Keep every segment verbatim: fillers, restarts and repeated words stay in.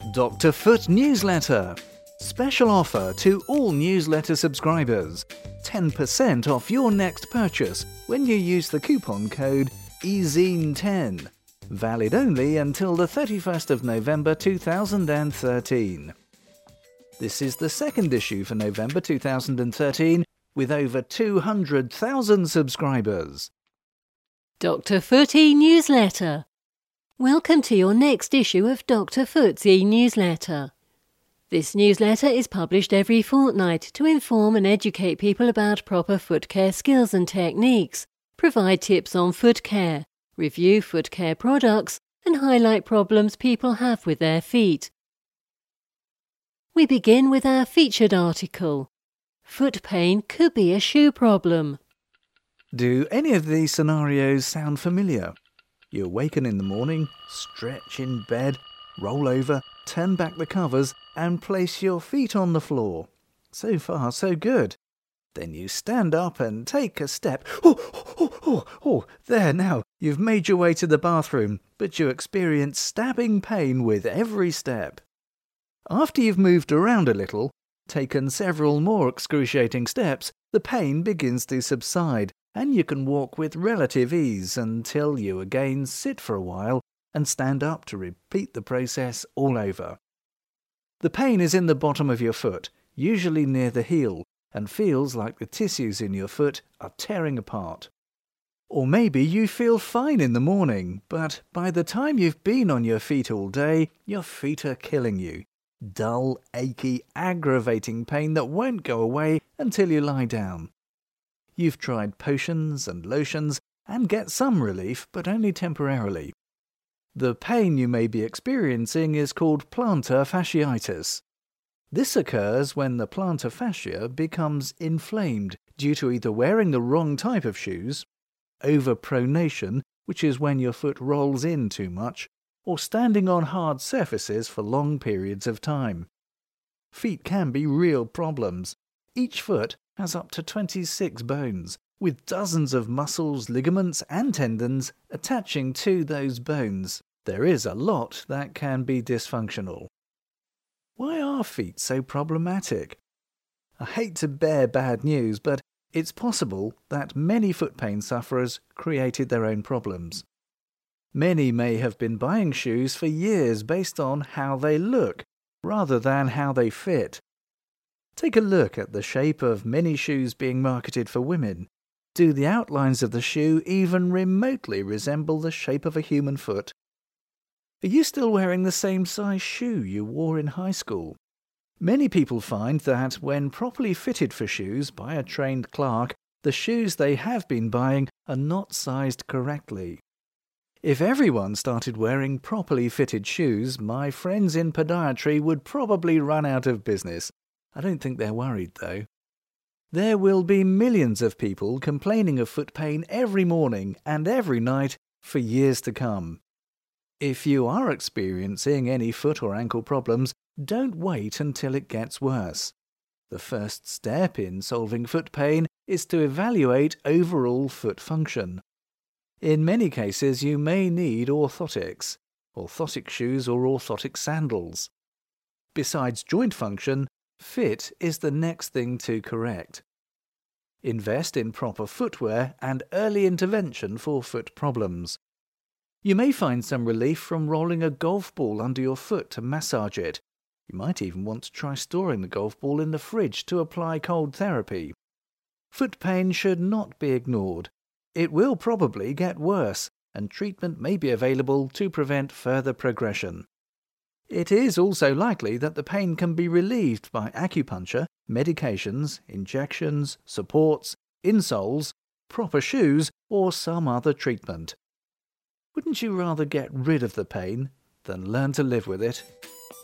Doctor Foot Newsletter. Special offer to all newsletter subscribers. ten percent off your next purchase when you use the coupon code E zine ten. Valid only until the thirty-first of November two thousand thirteen. This is the second issue for November two thousand thirteen with over two hundred thousand subscribers. Doctor Foot e-Newsletter. Welcome to your next issue of Doctor Foot's e-Newsletter. This newsletter is published every fortnight to inform and educate people about proper foot care skills and techniques, provide tips on foot care, review foot care products, and highlight problems people have with their feet. We begin with our featured article. Foot pain could be a shoe problem. Do any of these scenarios sound familiar? You awaken in the morning, stretch in bed, roll over, turn back the covers and place your feet on the floor. So far, so good. Then you stand up and take a step. Oh, oh, oh, oh, there now, you've made your way to the bathroom, but you experience stabbing pain with every step. After you've moved around a little, taken several more excruciating steps, the pain begins to subside, and you can walk with relative ease until you again sit for a while and stand up to repeat the process all over. The pain is in the bottom of your foot, usually near the heel, and feels like the tissues in your foot are tearing apart. Or maybe you feel fine in the morning, but by the time you've been on your feet all day, your feet are killing you. Dull, achy, aggravating pain that won't go away until you lie down. You've tried potions and lotions and get some relief, but only temporarily. The pain you may be experiencing is called plantar fasciitis. This occurs when the plantar fascia becomes inflamed due to either wearing the wrong type of shoes, overpronation, which is when your foot rolls in too much, or standing on hard surfaces for long periods of time. Feet can be real problems. Each foot has up to twenty-six bones, with dozens of muscles, ligaments and tendons attaching to those bones. There is a lot that can be dysfunctional. Why are feet so problematic? I hate to bear bad news, but it's possible that many foot pain sufferers created their own problems. Many may have been buying shoes for years based on how they look, rather than how they fit. Take a look at the shape of many shoes being marketed for women. Do the outlines of the shoe even remotely resemble the shape of a human foot? Are you still wearing the same size shoe you wore in high school? Many people find that when properly fitted for shoes by a trained clerk, the shoes they have been buying are not sized correctly. If everyone started wearing properly fitted shoes, my friends in podiatry would probably run out of business. I don't think they're worried, though. There will be millions of people complaining of foot pain every morning and every night for years to come. If you are experiencing any foot or ankle problems, don't wait until it gets worse. The first step in solving foot pain is to evaluate overall foot function. In many cases, you may need orthotics, orthotic shoes or orthotic sandals. Besides joint function, fit is the next thing to correct. Invest in proper footwear and early intervention for foot problems. You may find some relief from rolling a golf ball under your foot to massage it. You might even want to try storing the golf ball in the fridge to apply cold therapy. Foot pain should not be ignored. It will probably get worse, and treatment may be available to prevent further progression. It is also likely that the pain can be relieved by acupuncture, medications, injections, supports, insoles, proper shoes, or some other treatment. Wouldn't you rather get rid of the pain than learn to live with it?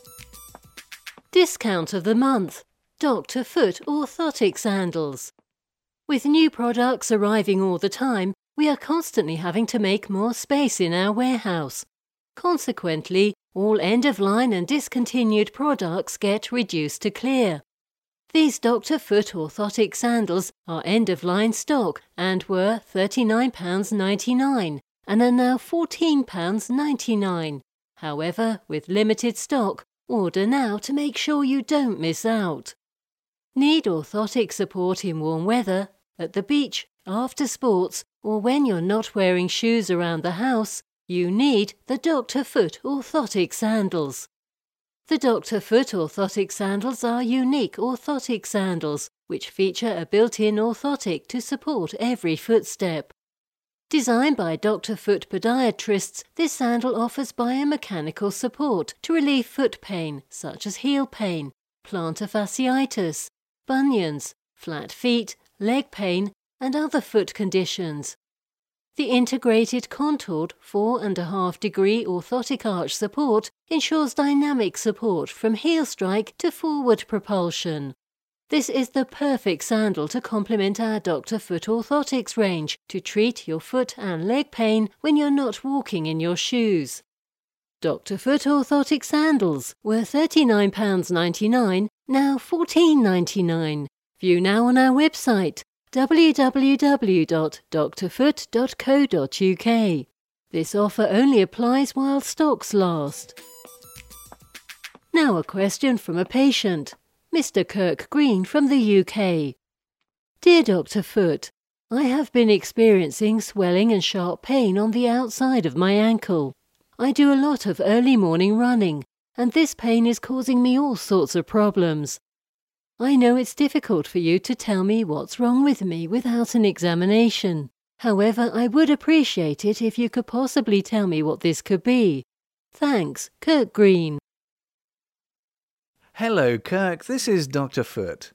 Discount of the month. Doctor Foot Orthotic Sandals. With new products arriving all the time, we are constantly having to make more space in our warehouse. Consequently, all end-of-line and discontinued products get reduced to clear. These Doctor Foot orthotic sandals are end-of-line stock and were thirty-nine pounds ninety-nine and are now fourteen pounds ninety-nine. However, with limited stock, Order now to make sure you don't miss out. Need orthotic support in warm weather, at the beach, after sports, or when you're not wearing shoes around the house? You need the Doctor Foot Orthotic Sandals. The Doctor Foot Orthotic Sandals are unique orthotic sandals which feature a built-in orthotic to support every footstep. Designed by Doctor Foot podiatrists, this sandal offers biomechanical support to relieve foot pain such as heel pain, plantar fasciitis, bunions, flat feet, leg pain, and other foot conditions. The integrated contoured four and a half degree orthotic arch support ensures dynamic support from heel strike to forward propulsion. This is the perfect sandal to complement our Doctor Foot Orthotics range to treat your foot and leg pain when you're not walking in your shoes. Doctor Foot Orthotic Sandals were thirty-nine pounds ninety-nine, now fourteen pounds ninety-nine. View now on our website w w w dot dr foot dot co dot u k. This offer only applies while stocks last. Now a question from a patient, Mister Kirk Green from the U K. Dear Doctor Foot, I have been experiencing swelling and sharp pain on the outside of my ankle. I do a lot of early morning running, and this pain is causing me all sorts of problems. I know it's difficult for you to tell me what's wrong with me without an examination. However, I would appreciate it if you could possibly tell me what this could be. Thanks, Kirk Green. Hello, Kirk. This is Doctor Foot.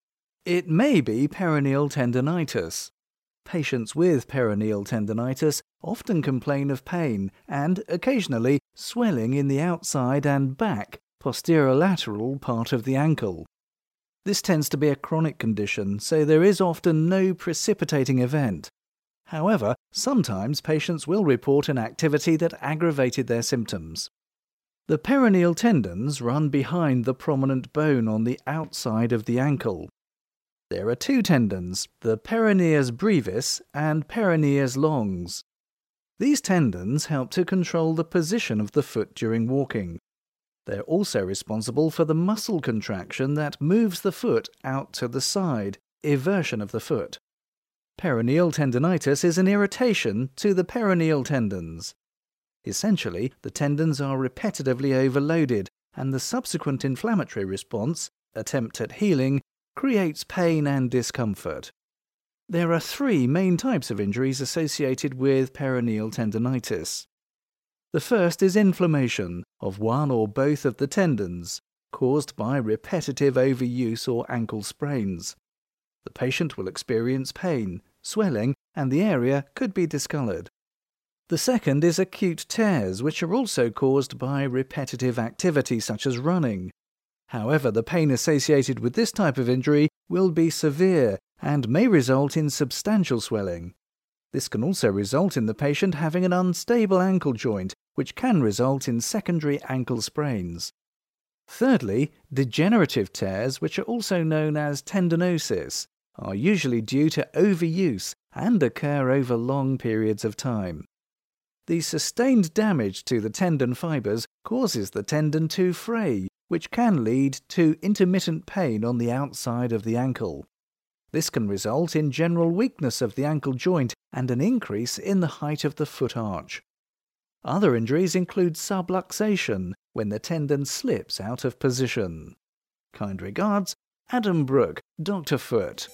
It may be peroneal tendinitis. Patients with peroneal tendinitis often complain of pain and, occasionally, swelling in the outside and back, posterolateral part of the ankle. This tends to be a chronic condition, so there is often no precipitating event. However, sometimes patients will report an activity that aggravated their symptoms. The peroneal tendons run behind the prominent bone on the outside of the ankle. There are two tendons, the peroneus brevis and peroneus longs. These tendons help to control the position of the foot during walking. They're also responsible for the muscle contraction that moves the foot out to the side, eversion of the foot. Peroneal tendinitis is an irritation to the peroneal tendons. Essentially, the tendons are repetitively overloaded, and the subsequent inflammatory response, attempt at healing, creates pain and discomfort. There are three main types of injuries associated with peroneal tendinitis. The first is inflammation of one or both of the tendons, caused by repetitive overuse or ankle sprains. The patient will experience pain, swelling, and the area could be discoloured. The second is acute tears, which are also caused by repetitive activity such as running. However, the pain associated with this type of injury will be severe and may result in substantial swelling. This can also result in the patient having an unstable ankle joint, which can result in secondary ankle sprains. Thirdly, degenerative tears, which are also known as tendinosis, are usually due to overuse and occur over long periods of time. The sustained damage to the tendon fibres causes the tendon to fray, which can lead to intermittent pain on the outside of the ankle. This can result in general weakness of the ankle joint and an increase in the height of the foot arch. Other injuries include subluxation, when the tendon slips out of position. Kind regards, Adam Brooke, Doctor Foot.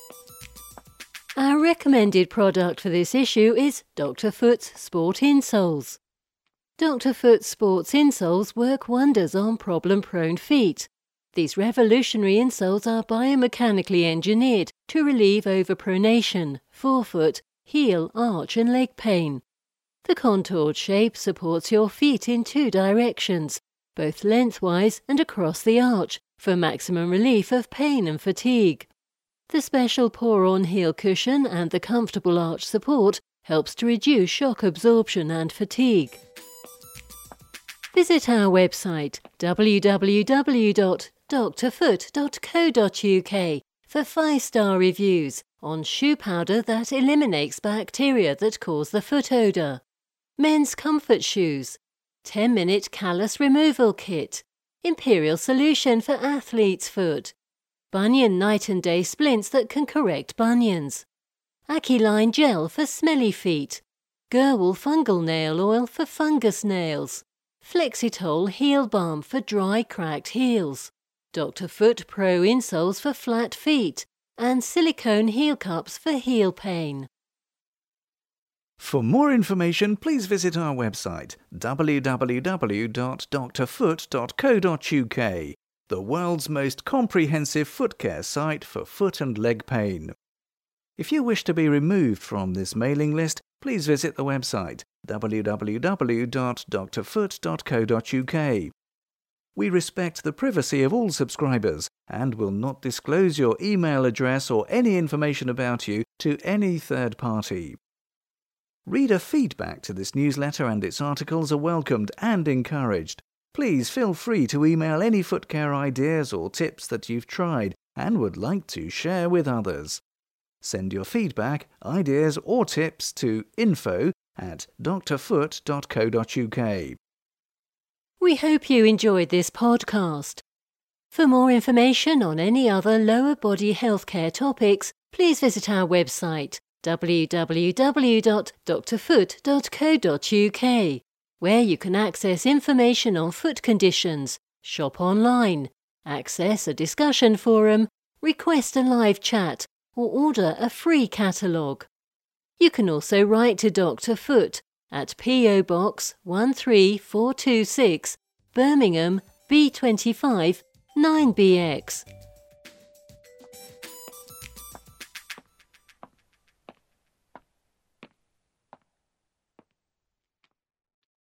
Our recommended product for this issue is Doctor Foot's Sport Insoles. Doctor Foot's Sports Insoles work wonders on problem-prone feet. These revolutionary insoles are biomechanically engineered to relieve overpronation, forefoot, heel, arch and leg pain. The contoured shape supports your feet in two directions, both lengthwise and across the arch, for maximum relief of pain and fatigue. The special pour-on heel cushion and the comfortable arch support helps to reduce shock absorption and fatigue. Visit our website w w w dot dr foot dot co dot u k for five-star reviews on shoe powder that eliminates bacteria that cause the foot odour, men's comfort shoes, ten minute callus removal kit, Imperial Solution for athlete's foot. Bunion night and day splints that can correct bunions. Aquiline gel for smelly feet. Gerwal fungal nail oil for fungus nails. Flexitol heel balm for dry cracked heels. Doctor Foot Pro insoles for flat feet. And silicone heel cups for heel pain. For more information, please visit our website w w w dot d r foot dot co dot u k, the world's most comprehensive foot care site for foot and leg pain. If you wish to be removed from this mailing list, please visit the website w w w dot d r foot dot co dot u k. We respect the privacy of all subscribers and will not disclose your email address or any information about you to any third party. Reader feedback to this newsletter and its articles are welcomed and encouraged. Please feel free to email any foot care ideas or tips that you've tried and would like to share with others. Send your feedback, ideas or tips to info at d r foot dot co dot u k. We hope you enjoyed this podcast. For more information on any other lower body healthcare topics, please visit our website w w w dot d r foot dot co dot u k, where you can access information on foot conditions, shop online, access a discussion forum, request a live chat, or order a free catalogue. You can also write to Doctor Foot at P O Box one three four two six, Birmingham, B twenty-five, nine B X.